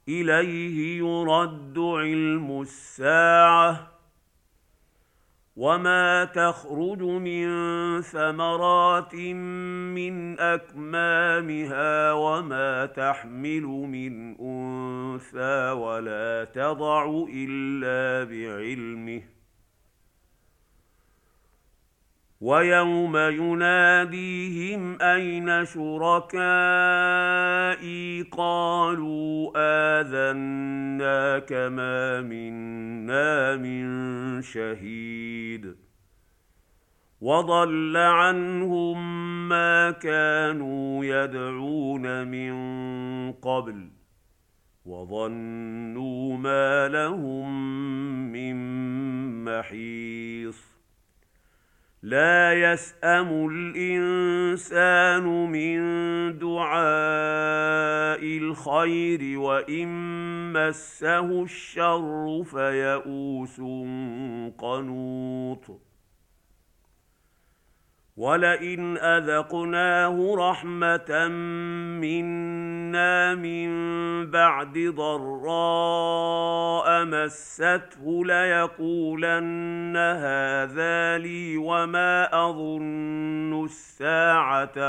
إليه يرد علم الساعة وما تخرج من ثمرات من أكمامها وما تحمل من أنثى ولا تضع إلا بعلمه ويوم يناديهم أين شركائي قالوا آذناك ما منا من شهيد وضل عنهم ما كانوا يدعون من قبل وظنوا ما لهم من محيص لا يسأم الإنسان من دعاء الخير وإن مسه الشر فيئوس قنوط ولئن أذقناه رحمة منا من بعد ضراء مسته ليقولن هذا لي وما أظن الساعة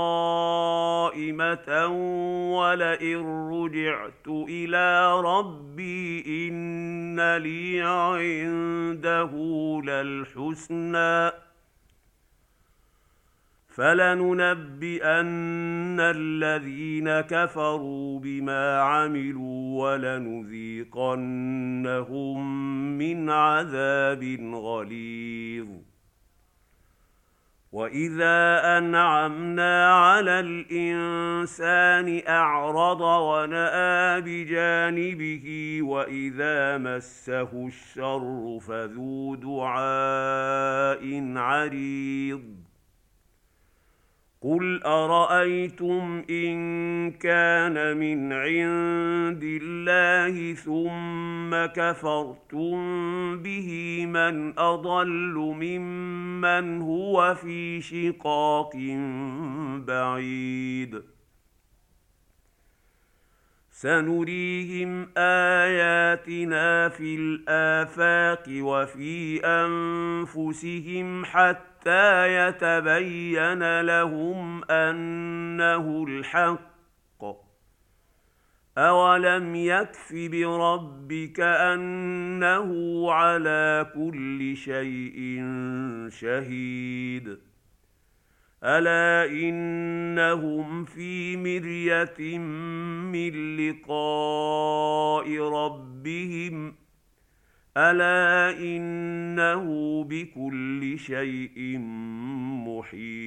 قائمة ولئن رجعت إلى ربي إن لي عنده للحسنى فلننبئن الذين كفروا بما عملوا ولنذيقنهم من عذاب غليظ وإذا أنعمنا على الإنسان أعرض ونأى بجانبه وإذا مسه الشر فذو دعاء عريض قل أرأيتم إن كان من عند الله ثم كفرتم به من أضل ممن هو في شقاق بعيد سنريهم آياتنا في الآفاق وفي أنفسهم حتى يتبين لهم أنه الحق أولم يكف بربك أنه على كل شيء شهيد ألا إنهم في مرية من لقاء ربهم ألا إنه بكل شيء محيط